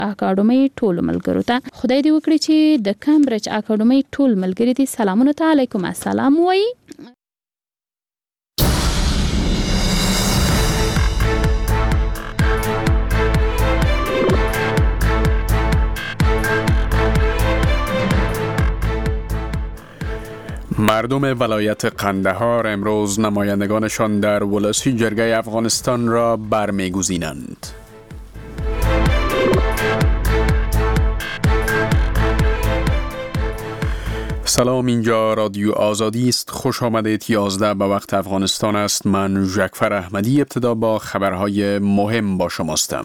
اکاډمي ټول ملګرو ته خدای دې وکړي چې د کمبرج اکاډمي ټول ملګري دي سلامونه ته علیکم السلام وای. مردم ولایت قندهار امروز نمایندگانشان در ولسی جرگه افغانستان را برمی‌گزینند. سلام، اینجا رادیو آزادی است. خوش آمدید. 11 به وقت افغانستان است. من جعفر احمدی ابتدا با خبرهای مهم با شماستم.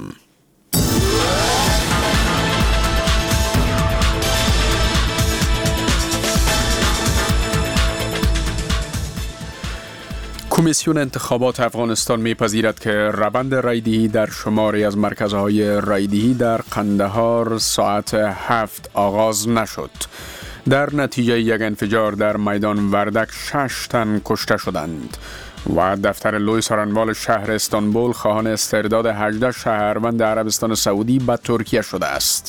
کمیسیون انتخابات افغانستان می‌پذیرد که روند رایدهی در شماری از مرکزهای رایدهی در قندهار ساعت 7 آغاز نشد. در نتیجه یک انفجار در میدان وردک 6 تن کشته شدند و دفتر لوی سارنوال شهر استانبول خواهان استرداد 18 شهروند عربستان سعودی به ترکیه شده است.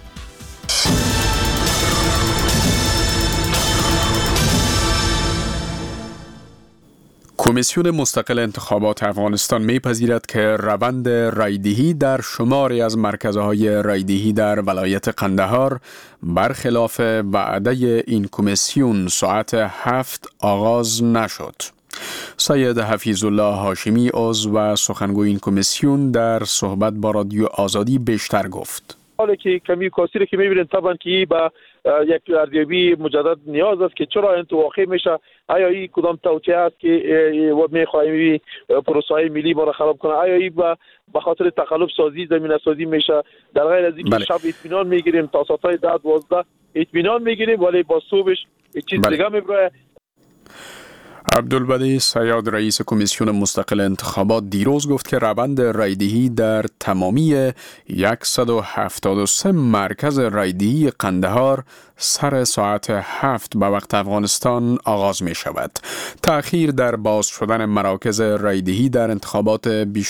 کمیسیون مستقل انتخابات افغانستان می‌پذیرد که روند رایدهی در شماری از مرکزهای رایدهی در ولایت قندهار برخلاف وعده این کمیسیون ساعت 7 آغاز نشد. سید حفیظ الله هاشمی عضو و سخنگوی این کمیسیون در صحبت با رادیو آزادی بیشتر گفت. حالا که کمی کاسی رو که می‌بینید طبعا که با یک ارزیابی مجدد نیاز است که چرا این واقع میشه، آیا این کدام توطئه است که میخواهیم پروسه ملی ما را خراب کنه، آیا این به خاطر تقلب سازی زمینه سازی میشه. در غیر از این که شب اطمینان میگیریم تا ساعت 10-12 اطمینان میگیریم ولی با صبحش چیز دیگه میبره. عبدالبدی صیاد رئیس کمیسیون مستقل انتخابات دیروز گفت که روند رایدهی در تمامی 173 مرکز رایدهی قندهار سر ساعت 7 به وقت افغانستان آغاز می شود. تأخیر در باز شدن مراکز رایدهی در انتخابات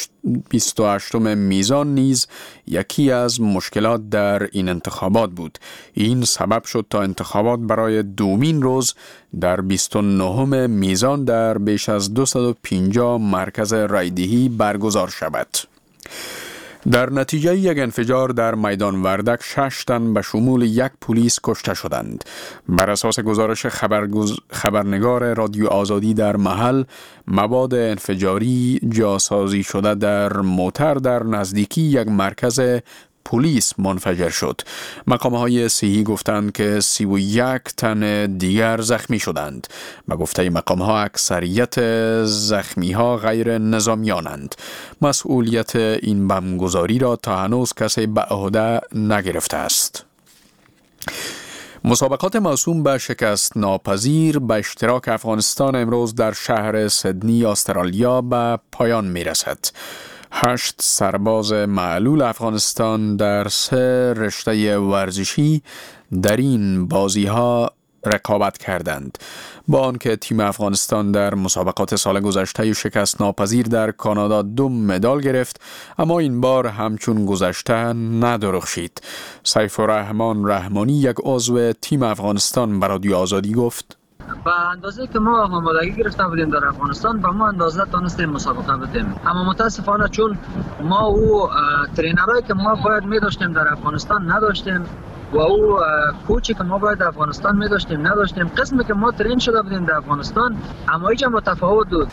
28 میزان نیز یکی از مشکلات در این انتخابات بود. این سبب شد تا انتخابات برای دومین روز در 29 میزان در بیش از 250 مرکز رایدهی برگزار شود. در نتیجه یک انفجار در میدان وردک 6 تن به شمول یک پلیس کشته شدند. بر اساس گزارش خبرنگار رادیو آزادی در محل، مواد انفجاری جاسازی شده در موتر در نزدیکی یک مرکز پلیس منفجر شد. مقام‌های صحی گفتند که 31 تن دیگر زخمی شدند. به گفته مقام‌ها اکثریت زخمی‌ها غیر نظامیانند. مسئولیت این بمبگذاری را تا هنوز کسی به عهده نگرفته است. مسابقات موسوم به شکست ناپذیر به اشتراک افغانستان امروز در شهر سیدنی استرالیا به پایان می‌رسد. 8 سرباز معلول افغانستان در 3 رشته ورزشی در این بازی‌ها رقابت کردند. با آنکه تیم افغانستان در مسابقات سال گذشته شکست ناپذیر در کانادا 2 مدال گرفت، اما این بار همچون گذشته ندرخشید. سیف الرحمن رحمانی، یک عضو تیم افغانستان، به رادیو آزادی گفت: به اندازه که ما آمادگی گرفته بودیم در افغانستان به ما اندازه تونستیم مسابقه بدیم، اما متاسفانه چون ما او ترینرایی که ما باید می داشتیم در افغانستان نداشتیم و او کوچی که ما باید در افغانستان می داشتیم نداشتیم، قسمی که ما ترین شده بودیم در افغانستان اما هیچ متفاوت بود.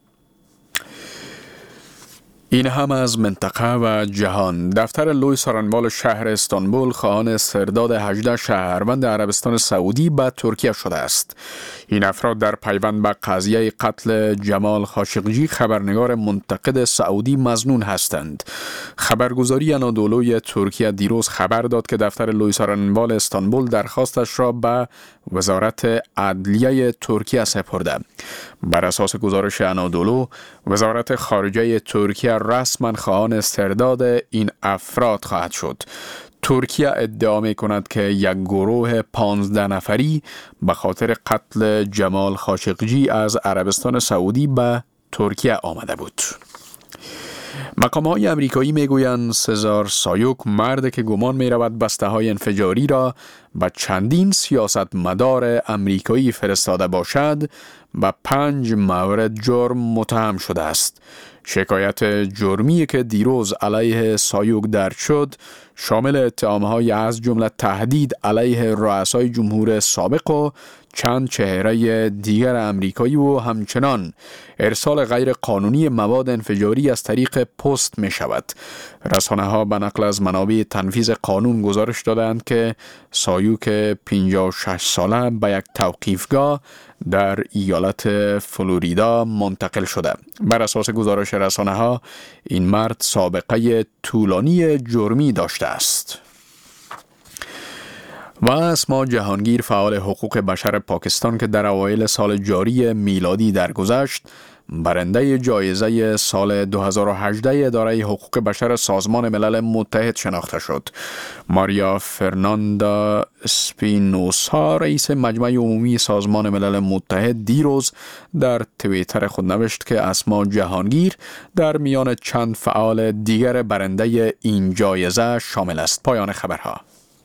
این هم از منطقه و جهان. دفتر لوی سارنوال شهر استانبول خواهان استرداد 18 شهروند عربستان سعودی به ترکیه شده است. این افراد در پیوند به قضیه قتل جمال خاشقجی خبرنگار منتقد سعودی مظنون هستند. خبرگزاری انادولوی ترکیه دیروز خبر داد که دفتر لوی سارنوال استانبول درخواستش را به وزارت عدلیه ترکیه سپرده. بر اساس گزارش انادولو، وزارت خارجه ترکیه رسما خواهان استرداد این افراد خواهد شد. ترکیه ادعا می کند که یک گروه 15 نفری به خاطر قتل جمال خاشقجی از عربستان سعودی به ترکیه آمده بود. مقام‌های آمریکایی میگویند سزار سایوک، مرد که گمان می‌رود بسته‌های انفجاری را به چندین سیاستمدار آمریکایی فرستاده باشد، به 5 مورد جرم متهم شده است. شکایت جرمی که دیروز علیه سایوک درج شد شامل اتهام‌های از جمله تهدید علیه رؤسای جمهور سابق و چند چهره دیگر آمریکایی و همچنان ارسال غیر قانونی مواد انفجاری از طریق پست می شود. رسانه ها به نقل از منابع تنفیذ قانون گزارش دادند که سایوک 56 ساله به یک توقیفگاه در ایالت فلوریدا منتقل شده. بر اساس گزارش رسانه ها این مرد سابقه طولانی جرمی داشته است. و اسما جهانگیر، فعال حقوق بشر پاکستان که در اوایل سال جاری میلادی درگذشت برنده جایزه سال 2018 اداره حقوق بشر سازمان ملل متحد شناخته شد. ماریا فرناندا اسپینوسا، رئیس مجمع عمومی سازمان ملل متحد، دیروز در توییتر خود نوشت که اسما جهانگیر در میان چند فعال دیگر برنده این جایزه شامل است. پایان خبرها.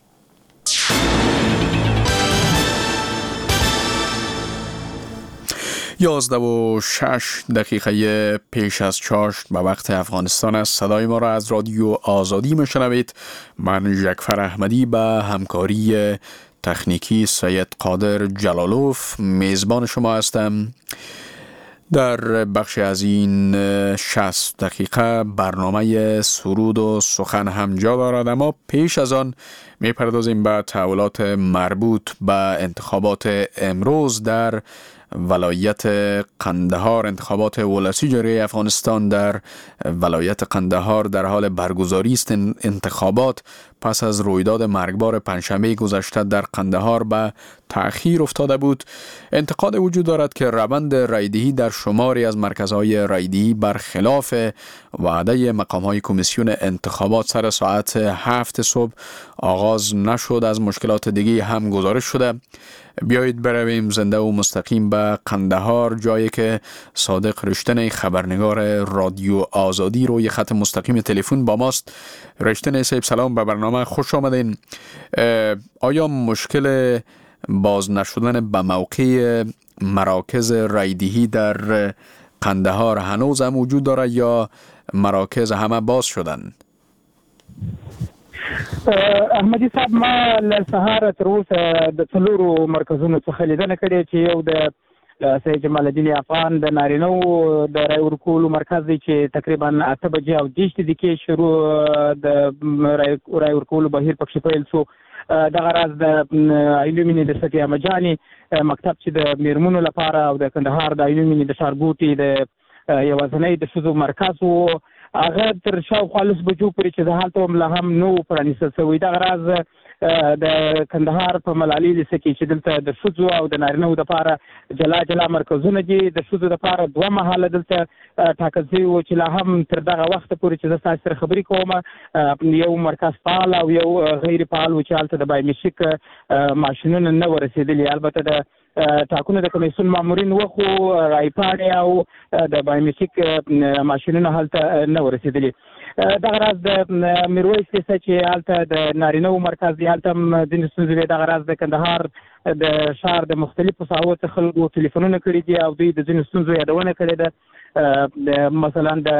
11:06 پیش از چاشت به وقت افغانستان است. صدای ما را از رادیو آزادی میشنوید. من جعفر احمدی به همکاری تکنیکی سید قادر جلالوف میزبان شما هستم. در بخش از این 60 دقیقه برنامه سرود و سخن هم جا دارد، اما پیش از آن میپردازیم به تحولات مربوط به انتخابات امروز در ولایت قندهار. انتخابات ولسی جاری افغانستان در ولایت قندهار در حال برگزاری است. انتخابات پس از رویداد مرگبار پنجشنبه گذشته در قندهار به تأخیر افتاده بود. انتقاد وجود دارد که روند رایدهی در شماری از مرکزهای رایدهی برخلاف وعده مقام‌های کمیسیون انتخابات سر ساعت 7 صبح آغاز نشد. از مشکلات دیگه هم گزارش شده. بیایید برویم زنده و مستقیم به قندهار، جایی که صادق رشتن خبرنگار رادیو آزادی روی خط مستقیم تلفن با ماست. رشتن صاحب سلام، به برنامه خوش آمدین. آیا مشکل باز نشدن به موقع مراکز رایدهی در قندهار هنوز هم وجود دارد یا مراکز همه باز شدن؟ احمدي صاحب، ما لسهار تر اوسه د څلورو مرکزونو څخه لیدنه کړې چې یو د سید جمال الدین افغان د نارینو د رای ورکولو مرکز دی چې تقریبا 8 بجې او 10 دقیقې شروع د رای ورکولو بهیر پکې پیل شو. دغه راز د علومینې د سفیه مجاني مکتب چې د میرمنو لپاره او د کندهار د علومینې د ښارګوټي د یوازنۍ د ښځو مرکز و، هغه تر شاوخوا 10 بجو پورې چې د هلته هم لا هم نو پرانیستل شوی. دغه راز د کندهار په ملالي لیسه کې چې دلته د ښځو او د نارینه‌و دپاره جلا جلا مرکزونه دي. د ښځو دپاره 2 مهاله دلته ټاکل شوي وو چې لا هم تر دغه وخته پورې چې زه ستاسو سره خبرې کوم یو مرکز فعال او یو غیر فعال و چې هلته د بایومیټریک ماشینونه نه ورسېدلي. البته د ټاکنو د کمیسیون مامورین وخو رایپاڼې او د بایومیټریک ماشینونه هلته نه ورسېدلي. دغه راز د میرویس لیسه چې هلته د نارینه‌و مرکز دی، هلته هم ځینې ستونزې وې. دغه راز د کندهار د ښار د مختلفو ساحو څخه خلکو ټلیفونونه کړي دي او دوی د ځینو ستونزو یادونه کړې ده. مثلا د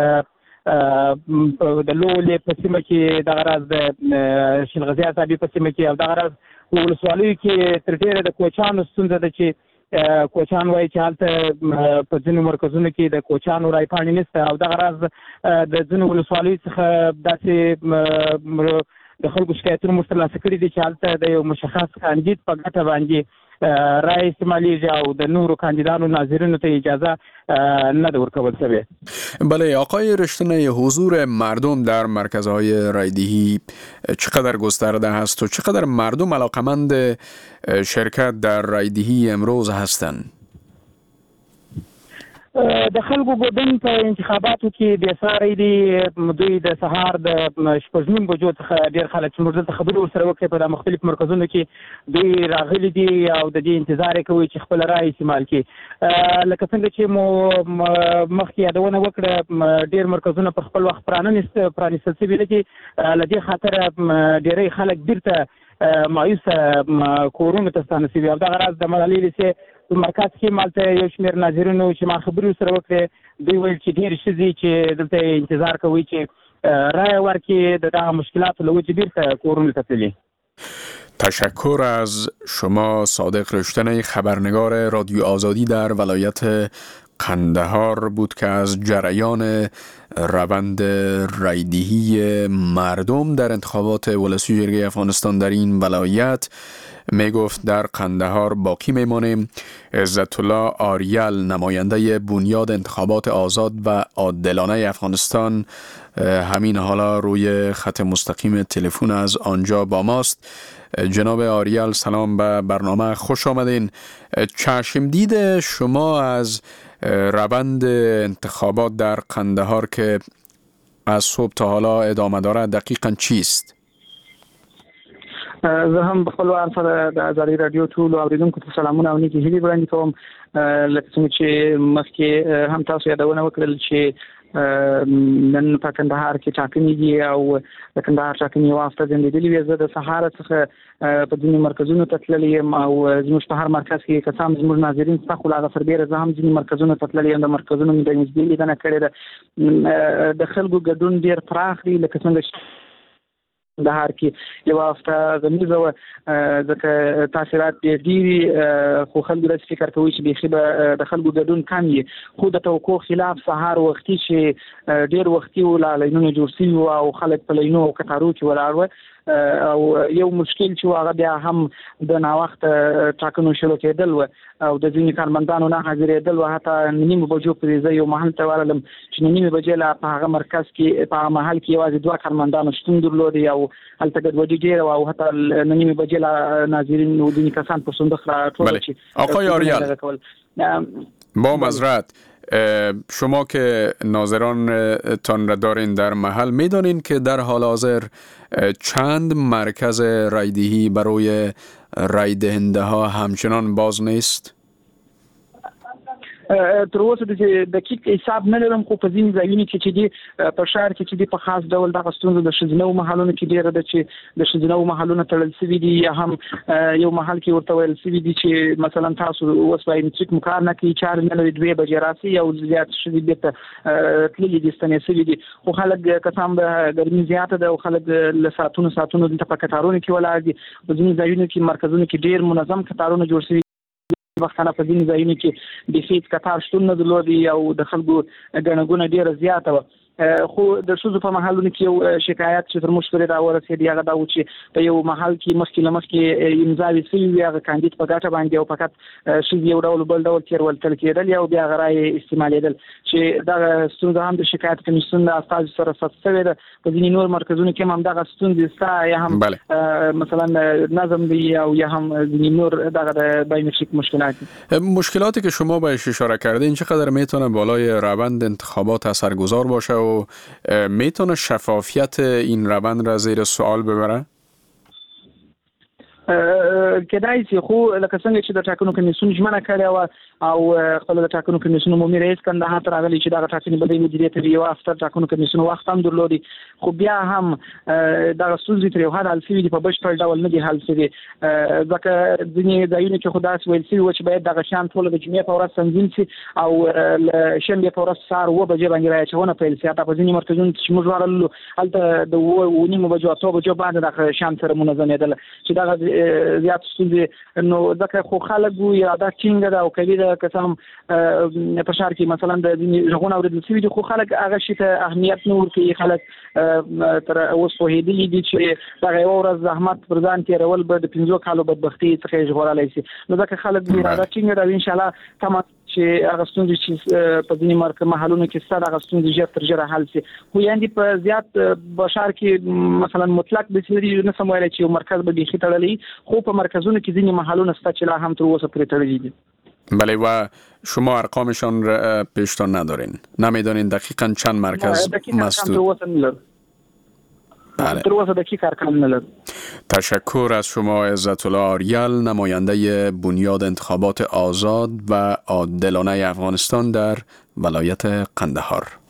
لولې په سیمه کې، دغه راز د شلغزي اصابي په سیمه کې او دغه راز ولسوالیو کې تر ډېره د کوچانو ستونزه ده چې کوچان وایي چې هلته په ځینو مرکزونو کې د کوچانو رایپاڼې نشته او دغه راز د ځینو ولسوالیو څخه داسې د خلکو شکایتونه موږ ترلاسه کړي دي چې هلته د یو مشخص کاندید په ګټه باندې رای استعمالیږي او د نورو کاندیدانو ناظرینو ته اجازه نه ده ورکول شوې. بله آقای رشتن، حضور مردم در مرکزهای رایدهی چقدر گسترده هست و چقدر مردم علاقمند شرکت در رایدهی امروز هستند؟ د خلکو ګډون په انتخاباتو کې بې ساری دي. دوی د سهار د 8:30 بجو څخه ډېر خلک چې موږ دلته خبرې ورسره وکړې په مختلف مرکزونو کې دوی راغلي دي او د دې انتظار کوي چې خپل رائے استعمال کړي. لکه څنګه چې مو مخکې یادونه وکړه ډېر مرکزونه په خپل وخت پرانیستل شوي دي چې له دې خاطر ډېری خلک بیرته مایوسه کورونو ته ستانه شوي او دغه راز د ملالۍ لیسې په مرکز کې مالته یو شمېر ناظرینو چې ما خبرې سره وکړې دوی ویل چې ډېرې ښځې چې دلته انتظار کوي چې رایه ورکړي د دغه مشکلاتو له وجې بیرته کورونو ته تللي. تشکر از شما صادق رشتنی، خبرنگار رادیو آزادی در ولایت قندهار بود که از جریان روند رایدهی مردم در انتخابات ولسی جرگه افغانستان در این ولایت می گفت. در قندهار باقی میمانیم. عزت الله آریل، نماینده بنیاد انتخابات آزاد و عادلانه افغانستان، همین حالا روی خط مستقیم تلفن از آنجا با ماست. جناب آریل سلام به برنامه، خوش آمدین. چشم دید شما از روند انتخابات در قندهار که از صبح تا حالا ادامه داره دقیقاً چیست؟ زه هم په خپل وار سره د ازادي رادیو ټول اوریدونکو ته سلامونه او نیکی هیلې وړاندې کوم. لکه څنګه چې مخکې هم تاسو یادونه وکړل چې نن په کندهار کې ټاکنې دي او د کندهار ټاکنې یو هفته ځنډېدلې وې. زه د سهار څخه په ځینې مرکزونو ته تللی یم او زموږ په هر مرکز کې که څه هم زموږ ناظرین شته خو له هغه سربېره زه هم ځینې مرکزونو ته تللی یم. د مرکزونو مې د نږدې لیدنه کړې ده. د خلکو ګډون ډېر پراخ دی. لکه څنګه چې کندهار کې یو هفته غمیزه وه ځکه تاثیرات ډېر دي خو خلکو داسې فکر کوي چې بیخي به د خلکو ګډون کم وي. خو د توقع خلاف سهار وختي چې ډېر وختي و لاینونه جوړ شوي وو او خلک په لاینو او کتارو کې ولاړ وو او یو مشکل چې هغه بیا هم د ناوخته ټاکنو شروع کېدل و او د ځینې کارمندانو نه حاضرېدل و. حتی نیمه بجو پورې زه یو محل ته ورغلم چې نیمه بجې لا په هغه مرکز کې په هغه محل کې یوازې 2 کارمندانو شتون درلودی او هلته ګډوډي ډېره وه او حتی نیمه بجې لا ناظرین و ځینې کسان په صندوق راټول چې آقای آریل با معذرت شما که ناظران تان را دارین در محل میدانین که در حال حاضر چند مرکز رایدهی برای رای دهنده ها همچنان باز نیست؟ تر اوسه د دقیق حساب نه لرم خو په ځینې ځایونو کې چې دي په ښار کې چې دي په خاص ډول دغه ستونزه د ښځینه محلونو کې ډېره ده چې د ښځینه محلونو تړل شوي دي یا هم یو محل کې ورته ویل شوي دي چې مثلا تاسو اوس بایومټریک مو کار نه کوي 4 نه 2 بجې راسي او زیات ښځې بیرته تللي دي ستنې شوي دي خو خلک که څه هم ګرمي زیاته ده او خلک له ساعتونو دلته په کتارونو کې ولاړ دي. په ځینې ځایونو کې مرکزونو کې ډېر منظم کتارونه جوړ شوي وختانه په ځینې ځایونو کې د فیت کتار شتون نه درلودي او د خلکو ګڼه ګوڼه ډېره زیاته وه. خو د ښځو په محلونو کې یو شکایت چې تر موږ پورې راورسېد هغه دا و چې په یو محل کې مخکې له مخکې امضاوې شوي وي هغه کاندید په ګټه باندې او فقط ښځې یو ډول بل ډول تېرولتل کېدل او بیا هغه رایې استعمالېدل چې دغه ستونزه هم د شکایت کمیسیون د استازو سره ثبت شوې ده. په ځینې نور مرکزونو کې هم دغه ستونزې شته یا هم مثلا نظم دی او یا هم ځینې نور دغه د بایومتریک مشکلات. مشکلاتی که شما بهش اشاره کردین چقدر میتونه بالای روند انتخابات اثرگذار باشه و میتونه شفافیت این روند را زیر سوال ببره؟ کېدای شي خو لکه څنګه چې د ټاکنو کمیسیون ژمنه کړې وه او خپل د ټاکنو کمیسیون عمومي رئیس کندهار ته راغلی چې دغه ټاکنې به د مدیریت یو هفته ټاکنو کمیسیون وخت هم درلودي خو بیا هم دغه ستونزې تر یو حد حل شوي دي په بشپړ ډول نه دي حل شوي ځکه ځینې ځایونو کې خو داسې ویل شوي وه چې باید دغه شیان ټوله د جمعې په ورځ تنظیم شي او له شنبې په ورځ سهار 7 بجې باندې رایې اچونه پیل شي. حتی په ځینې مرکزونو چې موږ ورغلو هلته د 9 بجو 8 بجو باندې دغه شیان سره منظمېدل چې دغه زیات ستونزې نو ځکه خو خلک اراده ټینګه ده او کوي ده که څه هم په ښار کې مثلا د ځینې غږونه اورېدل شوي دي خو خلک هغه شي ته اهمیت نه ورکوي. خلک تر اوس پوهېدلي دي چې دغه یوه ورځ زحمت پر ځان تېرول به د 5 کالو بدبختي څخه یې ژغورلی شي. نو ځکه خلک اراده ټینګه ده او انشاءالله تمه چې هغه ستونزې چې په ځینې محلونو کې شته دغه ستونزې ژر تر ژره حل شي. خو یعنې په زیات ښار کې مثلا مطلق داسې نه سم ویلی چې یو مرکز به بیخي تړلی خو په مرکزونو کې ځینې محلونه شته چې لا هم تر اوسه پرې تړلي دي. بله و شما ارقامشان را پیشتان ندارین؟ نمیدانین دقیقاً چند مرکز مسدود؟ بله. در واسه دقیق ارقام ندارم. تشکر از شما عزت الله آریل، نماینده بنیاد انتخابات آزاد و عادلانه افغانستان در ولایت قندهار.